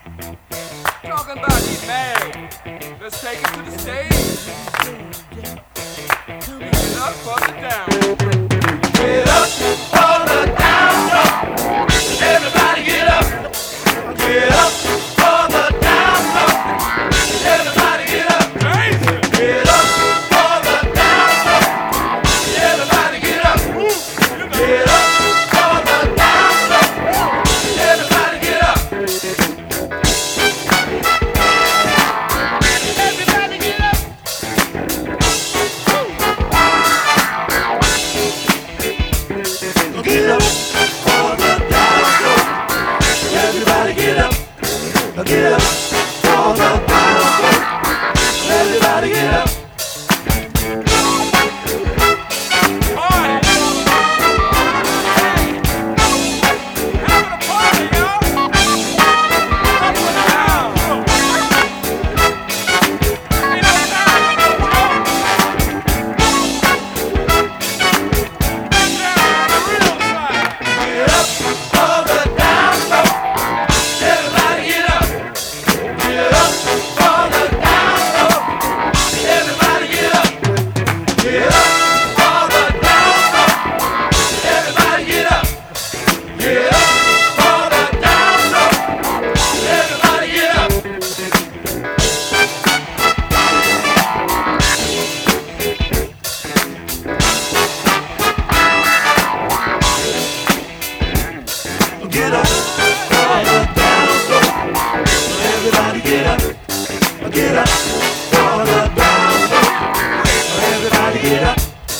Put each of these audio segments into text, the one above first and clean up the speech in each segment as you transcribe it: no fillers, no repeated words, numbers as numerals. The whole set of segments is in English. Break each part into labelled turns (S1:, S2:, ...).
S1: Talking about he mad. Let's take it to the stage. Give it up for the down. Get up for the down low. Everybody get up. Get up for the down low. Everybody get up. Get up for the down low. Everybody get up. Get up for the down low. Everybody get up. Everybody get up. Get up for the down low. Everybody get up. Get up for the down low. Everybody get up. Get up for the down low. Everybody get up. Get up for the down low. Everybody get up.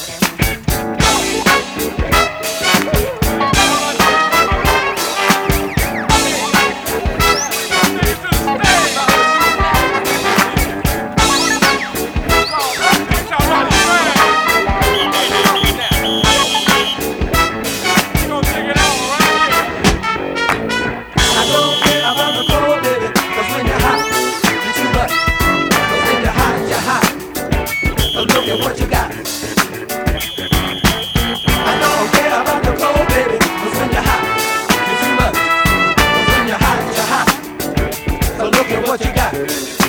S1: Look at what you got. I don't care about the cold, baby, 'cause when you're hot, you're too much. 'Cause when you're hot, you're hot. So look at what you got.